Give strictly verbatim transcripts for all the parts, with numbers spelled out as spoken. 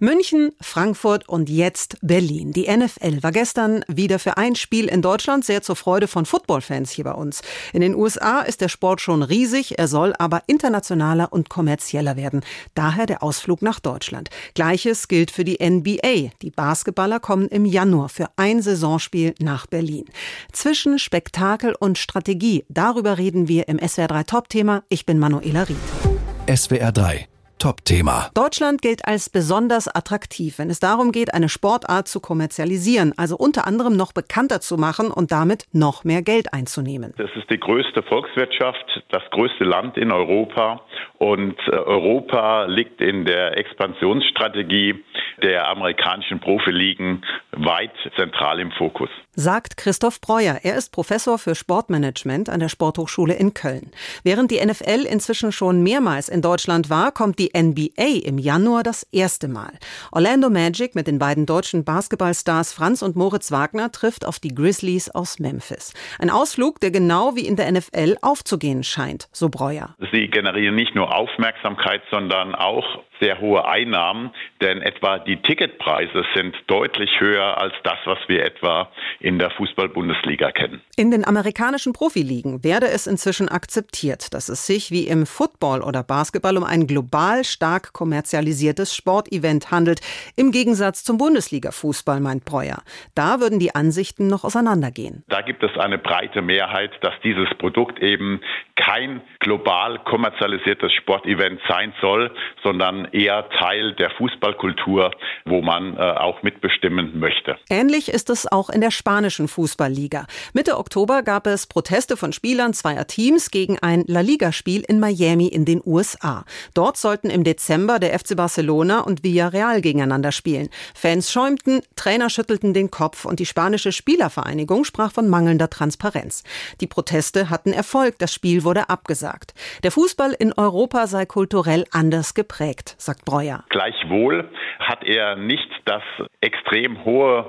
München, Frankfurt und jetzt Berlin. Die N F L war gestern wieder für ein Spiel in Deutschland sehr zur Freude von Footballfans hier bei uns. In den U S A ist der Sport schon riesig, er soll aber internationaler und kommerzieller werden. Daher der Ausflug nach Deutschland. Gleiches gilt für die N B A. Die Basketballer kommen im Januar für ein Saisonspiel nach Berlin. Zwischen Spektakel und Strategie, darüber reden wir im S W R drei Top-Thema. Ich bin Manuela Ried. S W R drei Top-Thema. Deutschland gilt als besonders attraktiv, wenn es darum geht, eine Sportart zu kommerzialisieren, also unter anderem noch bekannter zu machen und damit noch mehr Geld einzunehmen. Das ist die größte Volkswirtschaft, das größte Land in Europa und Europa liegt in der Expansionsstrategie der amerikanischen Profiligen weit zentral im Fokus. Sagt Christoph Breuer. Er ist Professor für Sportmanagement an der Sporthochschule in Köln. Während die N F L inzwischen schon mehrmals in Deutschland war, kommt die N B A im Januar das erste Mal. Orlando Magic mit den beiden deutschen Basketballstars Franz und Moritz Wagner trifft auf die Grizzlies aus Memphis. Ein Ausflug, der genau wie in der N F L aufzugehen scheint, so Breuer. Sie generieren nicht nur Aufmerksamkeit, sondern auch sehr hohe Einnahmen, denn etwa die Ticketpreise sind deutlich höher als das, was wir etwa in der Fußball-Bundesliga kennen. In den amerikanischen Profiligen werde es inzwischen akzeptiert, dass es sich wie im Football oder Basketball um ein global stark kommerzialisiertes Sportevent handelt, im Gegensatz zum Bundesliga-Fußball, meint Breuer. Da würden die Ansichten noch auseinandergehen. Da gibt es eine breite Mehrheit, dass dieses Produkt eben kein global kommerzialisiertes Sportevent sein soll, sondern eher Teil der Fußballkultur, wo man äh, auch mitbestimmen möchte. Ähnlich ist es auch in der spanischen Fußballliga. Mitte Oktober gab es Proteste von Spielern zweier Teams gegen ein La Liga-Spiel in Miami in den U S A. Dort sollten im Dezember der F C Barcelona und Villarreal gegeneinander spielen. Fans schäumten, Trainer schüttelten den Kopf und die spanische Spielervereinigung sprach von mangelnder Transparenz. Die Proteste hatten Erfolg, das Spiel wurde abgesagt. Der Fußball in Europa sei kulturell anders geprägt, sagt Breuer. Gleichwohl hat er nicht das extrem hohe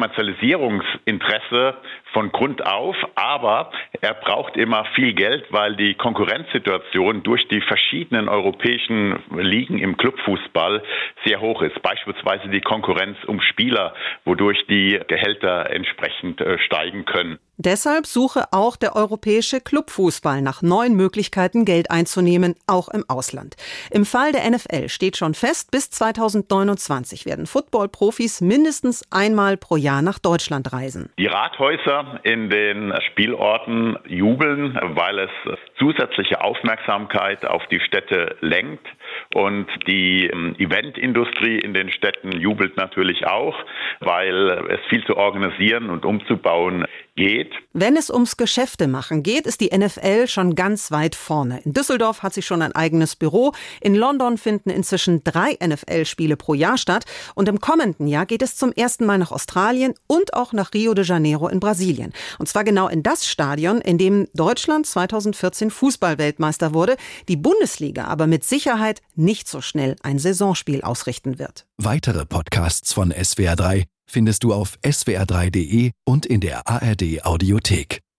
Kommerzialisierungsinteresse von Grund auf, aber er braucht immer viel Geld, weil die Konkurrenzsituation durch die verschiedenen europäischen Ligen im Clubfußball sehr hoch ist. Beispielsweise die Konkurrenz um Spieler, wodurch die Gehälter entsprechend äh, steigen können. Deshalb suche auch der europäische Clubfußball nach neuen Möglichkeiten, Geld einzunehmen, auch im Ausland. Im Fall der N F L steht schon fest, bis zweitausendneunundzwanzig werden Football-Profis mindestens einmal pro Jahr nach Deutschland reisen. Die Rathäuser in den Spielorten jubeln, weil es zusätzliche Aufmerksamkeit auf die Städte lenkt. Und die Eventindustrie in den Städten jubelt natürlich auch, weil es viel zu organisieren und umzubauen geht. Wenn es ums Geschäftemachen geht, ist die N F L schon ganz weit vorne. In Düsseldorf hat sie schon ein eigenes Büro. In London finden inzwischen drei N F L-Spiele pro Jahr statt. Und im kommenden Jahr geht es zum ersten Mal nach Australien und auch nach Rio de Janeiro in Brasilien. Und zwar genau in das Stadion, in dem Deutschland zweitausendvierzehn Fußball-Weltmeister wurde, die Bundesliga aber mit Sicherheit nicht so schnell ein Saisonspiel ausrichten wird. Weitere Podcasts von S W R drei findest du auf S W R drei Punkt de und in der A R D Audiothek.